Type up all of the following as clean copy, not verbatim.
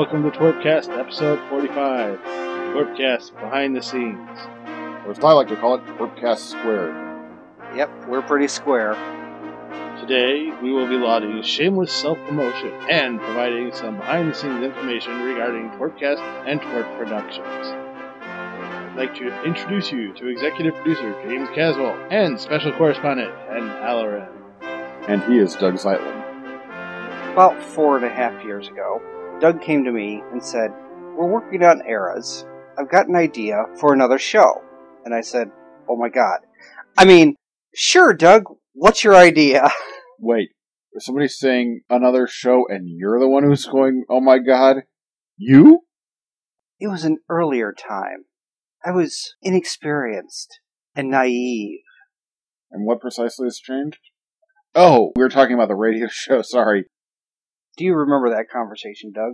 welcome to Twerpcast, episode 45. Twerpcast, behind the scenes. Or as I like to call it, Twerpcast Squared. Yep, we're pretty square. Today, we will be lauding shameless self-promotion and providing some behind-the-scenes information regarding Twerpcast and Twerp Productions. I'd like to introduce you to executive producer James Caswell and special correspondent Ken Halloran. And he is Doug Zeitlin. About 4.5 years ago, Doug came to me and said, "We're working on eras. I've got an idea for another show." And I said, "Oh my god. Sure, Doug, what's your idea?" Wait, is somebody saying another show and you're the one who's going, oh my god? You? It was an earlier time. I was inexperienced and naive. And what precisely has changed? Oh, we were talking about the radio show, sorry. Do you remember that conversation, Doug?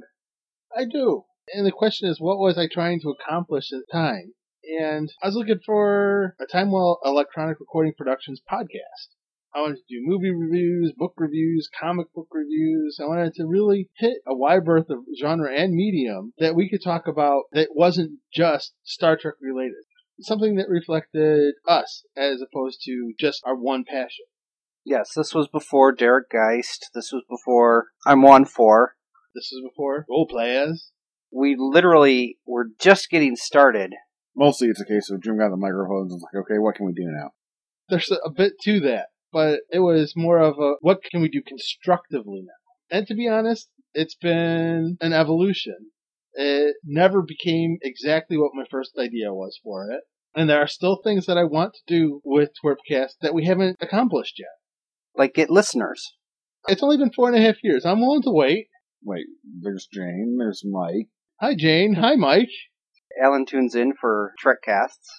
I do. And the question is, what was I trying to accomplish at the time? And I was looking for a Time Well Electronic Recording Productions podcast. I wanted to do movie reviews, book reviews, comic book reviews. I wanted to really hit a wide berth of genre and medium that we could talk about that wasn't just Star Trek related. Something that reflected us as opposed to just our one passion. Yes, this was before Derek Geist. This was before I'm 1-4. This was before role players. We literally were just getting started. Mostly it's a case of Jim got the microphones and was like, okay, what can we do now? There's a bit to that, but it was more of a, what can we do constructively now? And to be honest, it's been an evolution. It never became exactly what my first idea was for it. And there are still things that I want to do with Twerpcast that we haven't accomplished yet. Like get listeners. It's only been 4.5 years. I'm willing to wait. Wait, there's Jane, there's Mike. Hi, Jane. Hi, Mike. Alan tunes in for Trekcasts.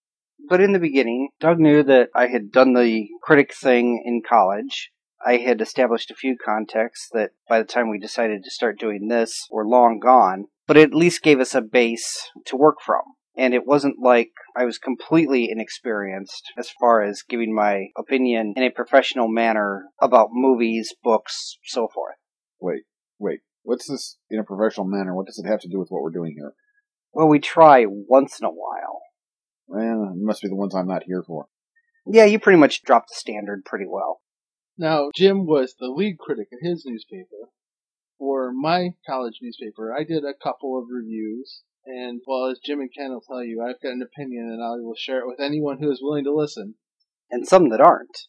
But in the beginning, Doug knew that I had done the critic thing in college. I had established a few contacts that by the time we decided to start doing this were long gone, but it at least gave us a base to work from. And it wasn't like I was completely inexperienced as far as giving my opinion in a professional manner about movies, books, so forth. Wait. What's this in a professional manner? What does it have to do with what we're doing here? Well, we try once in a while. Well, it must be the ones I'm not here for. Yeah, you pretty much dropped the standard pretty well. Now, Jim was the lead critic at his newspaper. For my college newspaper, I did a couple of reviews. And, well, as Jim and Ken will tell you, I've got an opinion and I will share it with anyone who is willing to listen. And some that aren't.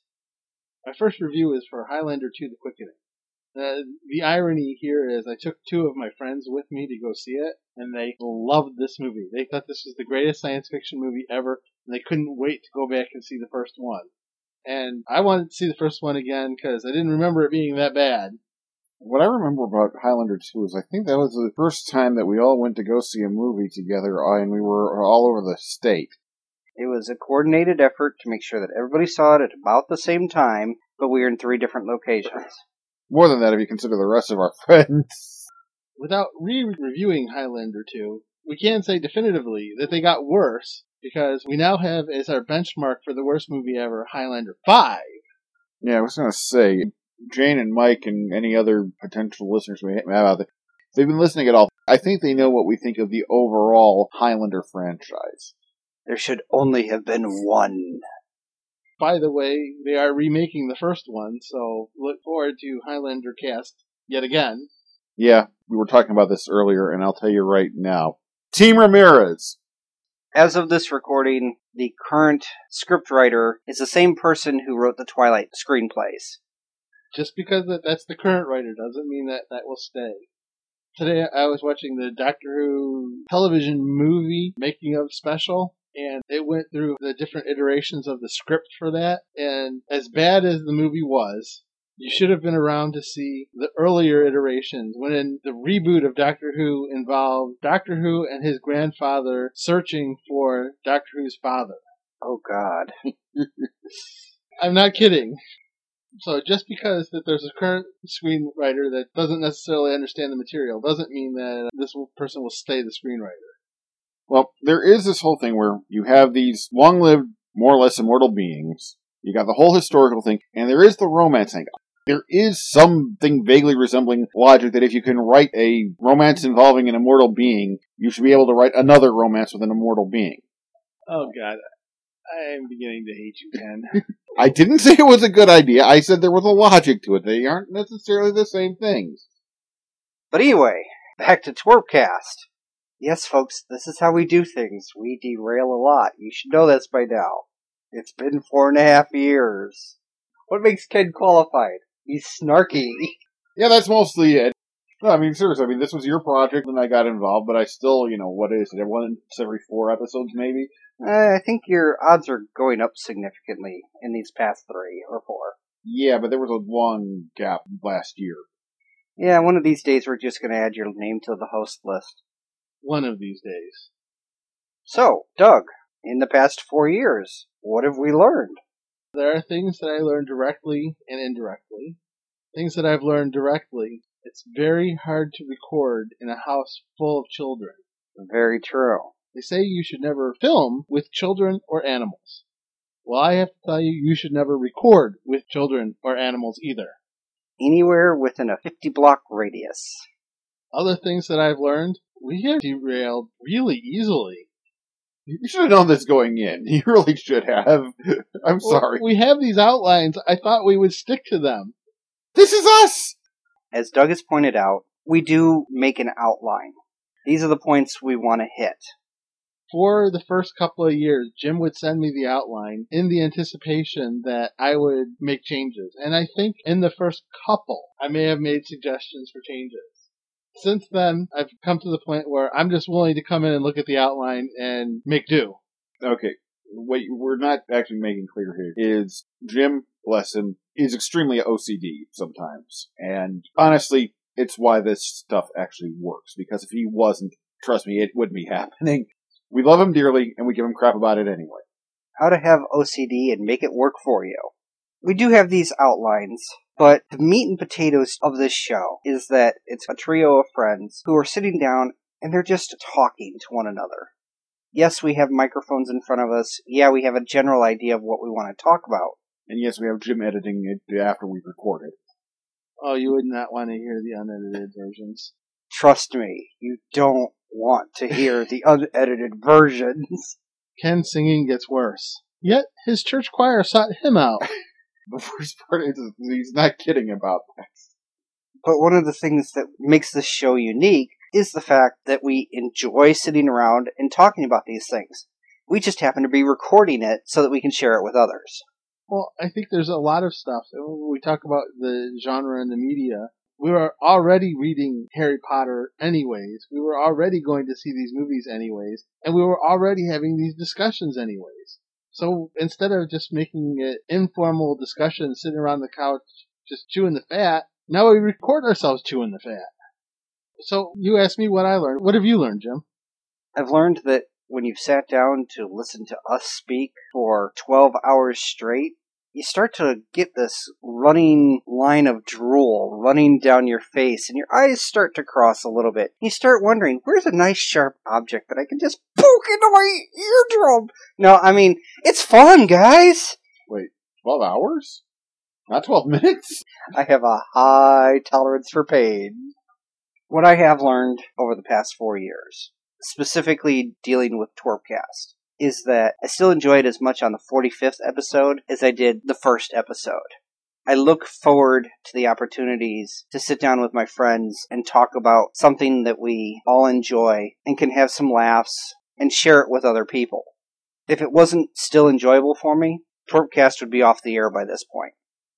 My first review is for Highlander 2: The Quickening. The irony here is I took two of my friends with me to go see it, and they loved this movie. They thought this was the greatest science fiction movie ever, and they couldn't wait to go back and see the first one. And I wanted to see the first one again because I didn't remember it being that bad. What I remember about Highlander 2 is I think that was the first time that we all went to go see a movie together, and we were all over the state. It was a coordinated effort to make sure that everybody saw it at about the same time, but we were in 3 different locations. More than that if you consider the rest of our friends. Without re-reviewing Highlander 2, we can say definitively that they got worse, because we now have as our benchmark for the worst movie ever, Highlander 5. Yeah, I was going to say, Jane and Mike and any other potential listeners we have out there, if they've been listening at all, I think they know what we think of the overall Highlander franchise. There should only have been one. By the way, they are remaking the first one, so look forward to Highlander Cast yet again. Yeah, we were talking about this earlier, and I'll tell you right now. Team Ramirez! As of this recording, the current scriptwriter is the same person who wrote the Twilight screenplays. Just because that's the current writer doesn't mean that will stay. Today I was watching the Doctor Who television movie making of special, and it went through the different iterations of the script for that, and as bad as the movie was, you should have been around to see the earlier iterations, when the reboot of Doctor Who involved Doctor Who and his grandfather searching for Doctor Who's father. Oh, God. I'm not kidding. So just because that there's a current screenwriter that doesn't necessarily understand the material doesn't mean that this person will stay the screenwriter. Well, there is this whole thing where you have these long-lived, more or less immortal beings. You got the whole historical thing, and there is the romance thing. there is something vaguely resembling logic that if you can write a romance involving an immortal being, you should be able to write another romance with an immortal being. Oh, God. I am beginning to hate you, Ken. I didn't say it was a good idea. I said there was a logic to it. They aren't necessarily the same things. But anyway, back to Twerpcast. Yes, folks, this is how we do things. We derail a lot. You should know this by now. It's been 4.5 years. What makes Ken qualified? He's snarky. Yeah, that's mostly it. No, I mean, seriously, this was your project and I got involved, but I still, what is it? Once every 4 episodes, maybe? I think your odds are going up significantly in these past 3 or 4. Yeah, but there was a long gap last year. Yeah, one of these days we're just going to add your name to the host list. One of these days. So, Doug, in the past 4 years, what have we learned? There are things that I learned directly and indirectly. Things that I've learned directly. It's very hard to record in a house full of children. Very true. They say you should never film with children or animals. Well, I have to tell you, you should never record with children or animals either. Anywhere within a 50-block radius. Other things that I've learned, we have derailed really easily. You should have known this going in. You really should have. I'm sorry. We have these outlines. I thought we would stick to them. This is us! As Doug has pointed out, we do make an outline. These are the points we want to hit. For the first couple of years, Jim would send me the outline in the anticipation that I would make changes. And I think in the first couple, I may have made suggestions for changes. Since then, I've come to the point where I'm just willing to come in and look at the outline and make do. Okay, what we're not actually making clear here is Jim, bless him, is extremely OCD sometimes. And honestly, it's why this stuff actually works. Because if he wasn't, trust me, it wouldn't be happening. We love him dearly, and we give him crap about it anyway. How to have OCD and make it work for you. We do have these outlines, but the meat and potatoes of this show is that it's a trio of friends who are sitting down and they're just talking to one another. Yes, we have microphones in front of us. Yeah, we have a general idea of what we want to talk about. And yes, we have Jim editing it after we record it. Oh, you would not want to hear the unedited versions. Trust me, you don't want to hear the unedited versions. Ken's singing gets worse. Yet, his church choir sought him out. The worst part is he's not kidding about that. But one of the things that makes this show unique is the fact that we enjoy sitting around and talking about these things. We just happen to be recording it so that we can share it with others. Well, I think there's a lot of stuff. When we talk about the genre and the media, we were already reading Harry Potter anyways. We were already going to see these movies anyways. And we were already having these discussions anyways. So instead of just making it informal discussion, sitting around the couch, just chewing the fat, now we record ourselves chewing the fat. So you asked me what I learned. What have you learned, Jim? I've learned that when you've sat down to listen to us speak for 12 hours straight, you start to get this running line of drool running down your face, and your eyes start to cross a little bit. You start wondering, where's a nice sharp object that I can just poke into my eardrum? No, I mean, it's fun, guys! Wait, 12 hours? Not 12 minutes? I have a high tolerance for pain. What I have learned over the past 4 years, specifically dealing with Twerpcast, is that I still enjoy it as much on the 45th episode as I did the first episode. I look forward to the opportunities to sit down with my friends and talk about something that we all enjoy and can have some laughs and share it with other people. If it wasn't still enjoyable for me, Twerpcast would be off the air by this point.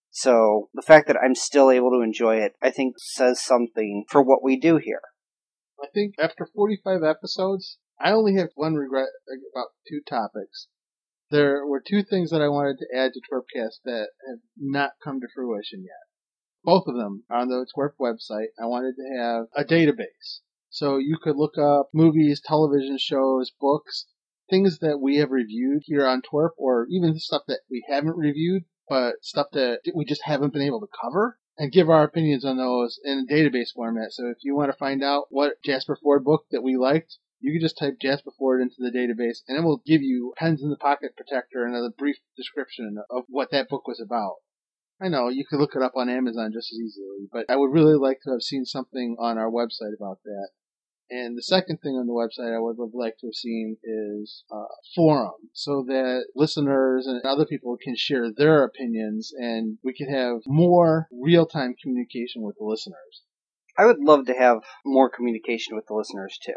So the fact that I'm still able to enjoy it, I think says something for what we do here. I think after 45 episodes, I only have one regret about 2 topics. There were 2 things that I wanted to add to Twerpcast that have not come to fruition yet. Both of them are on the Twerp website. I wanted to have a database. So you could look up movies, television shows, books, things that we have reviewed here on Twerp, or even stuff that we haven't reviewed, but stuff that we just haven't been able to cover, and give our opinions on those in a database format. So if you want to find out what Jasper Fforde book that we liked, you can just type Jasper Fforde into the database, and it will give you Pens in the Pocket Protector and a brief description of what that book was about. I know, you could look it up on Amazon just as easily, but I would really like to have seen something on our website about that. And the second thing on the website I would have liked to have seen is a forum, so that listeners and other people can share their opinions and we can have more real-time communication with the listeners. I would love to have more communication with the listeners, too.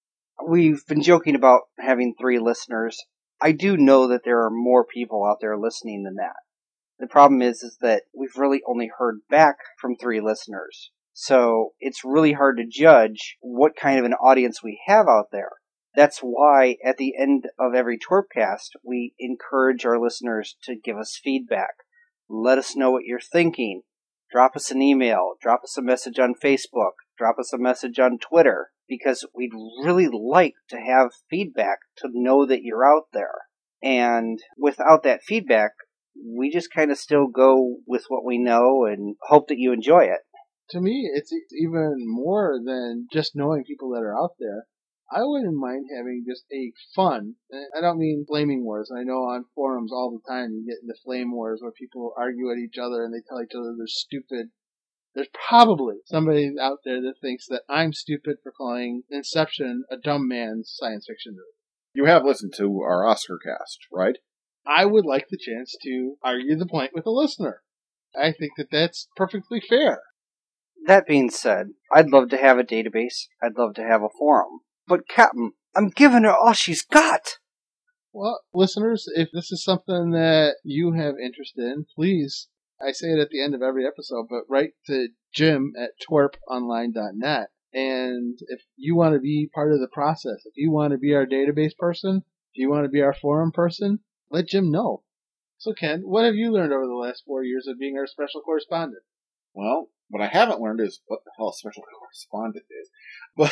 We've been joking about having 3 listeners. I do know that there are more people out there listening than that. The problem is that we've really only heard back from 3 listeners. So it's really hard to judge what kind of an audience we have out there. That's why at the end of every Twerpcast, we encourage our listeners to give us feedback. Let us know what you're thinking. Drop us an email. Drop us a message on Facebook. Drop us a message on Twitter. Because we'd really like to have feedback to know that you're out there. And without that feedback, we just kind of still go with what we know and hope that you enjoy it. To me, it's even more than just knowing people that are out there. I wouldn't mind having just a fun, and I don't mean flaming wars. I know on forums all the time you get into flame wars where people argue at each other and they tell each other they're stupid. There's probably somebody out there that thinks that I'm stupid for calling Inception a dumb man's science fiction movie. You have listened to our Oscar cast, right? I would like the chance to argue the point with a listener. I think that that's perfectly fair. That being said, I'd love to have a database. I'd love to have a forum. But Captain, I'm giving her all she's got! Well, listeners, if this is something that you have interest in, please, I say it at the end of every episode, but write to Jim at twerponline.net. And if you want to be part of the process, if you want to be our database person, if you want to be our forum person, let Jim know. So Ken, what have you learned over the last 4 years of being our special correspondent? Well, what I haven't learned is what the hell a special correspondent is. But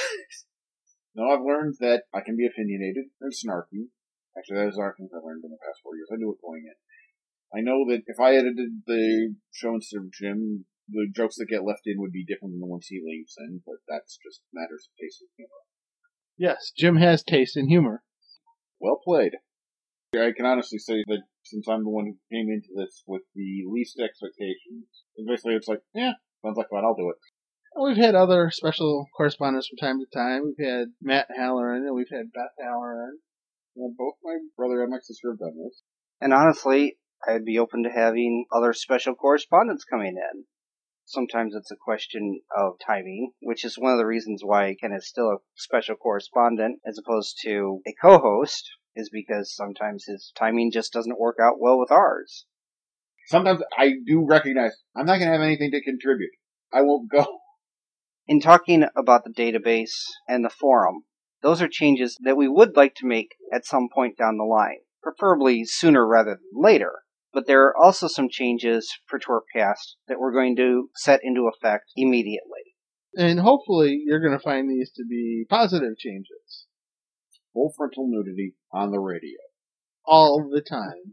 no, I've learned that I can be opinionated and snarky. Actually, that is our things I learned in the past 4 years. I knew it going in. I know that if I edited the show instead of Jim, the jokes that get left in would be different than the ones he leaves in, but that's just matters of taste and humor. Yes, Jim has taste in humor. Well played. I can honestly say that since I'm the one who came into this with the least expectations, basically it's like, yeah, sounds like fun, I'll do it. We've had other special correspondents from time to time. We've had Matt Halloran and we've had Beth Halloran. Both my brother and my sister have done this. And honestly, I'd be open to having other special correspondents coming in. Sometimes it's a question of timing, which is one of the reasons why Ken is still a special correspondent as opposed to a co-host, is because sometimes his timing just doesn't work out well with ours. Sometimes I do recognize I'm not going to have anything to contribute. I won't go. In talking about the database and the forum, those are changes that we would like to make at some point down the line, preferably sooner rather than later. But there are also some changes for Twerpcast that we're going to set into effect immediately. And hopefully you're going to find these to be positive changes. Full frontal nudity on the radio. All the time.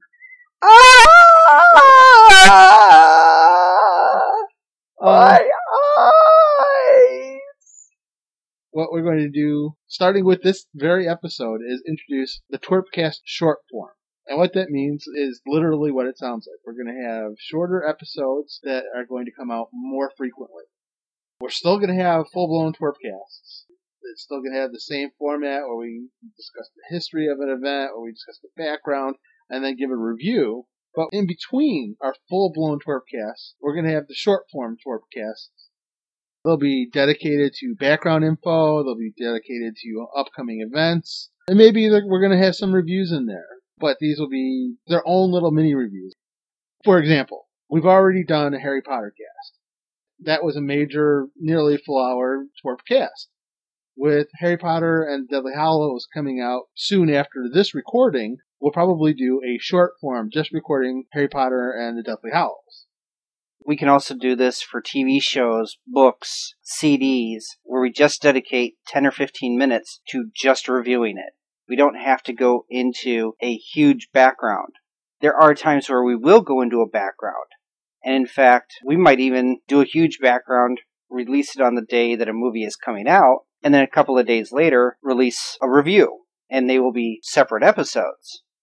What we're going to do, starting with this very episode, is introduce the Twerpcast short form. And what that means is literally what it sounds like. We're going to have shorter episodes that are going to come out more frequently. We're still going to have full-blown Twerpcasts. It's still going to have the same format where we discuss the history of an event, or we discuss the background, and then give a review. But in between our full-blown Twerpcasts, we're going to have the short-form Twerpcasts. They'll be dedicated to background info, they'll be dedicated to upcoming events, and maybe we're going to have some reviews in there. But these will be their own little mini reviews. For example, we've already done a Harry Potter cast. That was a major, nearly full-hour Twerpcast. With Harry Potter and Deathly Hallows coming out soon after this recording, we'll probably do a short form just recording Harry Potter and the Deathly Hallows. We can also do this for TV shows, books, CDs, where we just dedicate 10 or 15 minutes to just reviewing it. We don't have to go into a huge background. There are times where we will go into a background. And in fact, we might even do a huge background, release it on the day that a movie is coming out, and then a couple of days later, release a review. And they will be separate episodes.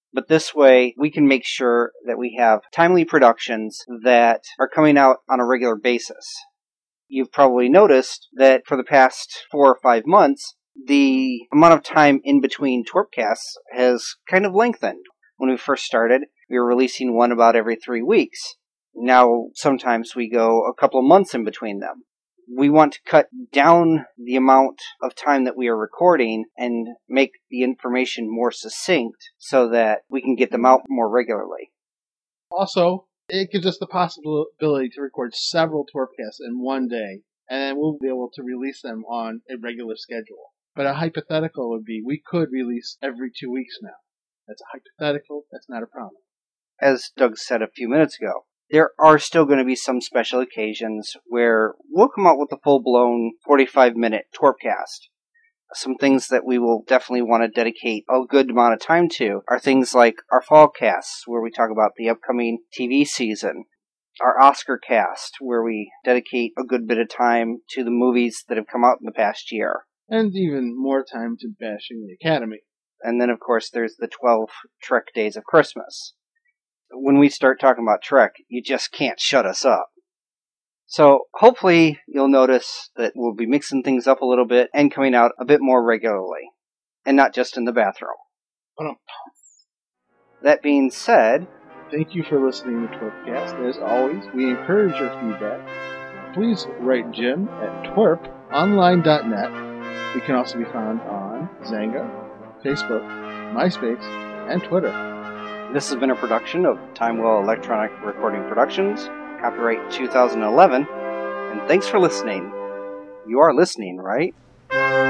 But this way, we can make sure that we have timely productions that are coming out on a regular basis. You've probably noticed that for the past 4 or 5 months, the amount of time in between Twerpcasts has kind of lengthened. When we first started, we were releasing one about every 3 weeks. Now, sometimes we go a couple of months in between them. We want to cut down the amount of time that we are recording and make the information more succinct so that we can get them out more regularly. Also, it gives us the possibility to record several Twerpcasts in one day, and then we'll be able to release them on a regular schedule. But a hypothetical would be we could release every 2 weeks now. That's a hypothetical. That's not a problem. As Doug said a few minutes ago, there are still going to be some special occasions where we'll come out with a full-blown 45-minute Twerpcast. Some things that we will definitely want to dedicate a good amount of time to are things like our fall casts, where we talk about the upcoming TV season, our Oscar cast, where we dedicate a good bit of time to the movies that have come out in the past year. And even more time to bashing the Academy. And then, of course, there's the 12 Trek Days of Christmas. When we start talking about Trek, you just can't shut us up. So, hopefully, you'll notice that we'll be mixing things up a little bit and coming out a bit more regularly. And not just in the bathroom. That being said, thank you for listening to Twerpcast. As always, we encourage your feedback. Please write Jim at twerponline.net. We can also be found on Zanga, Facebook, MySpace, and Twitter. This has been a production of Timewell Electronic Recording Productions, copyright 2011, and thanks for listening. You are listening, right?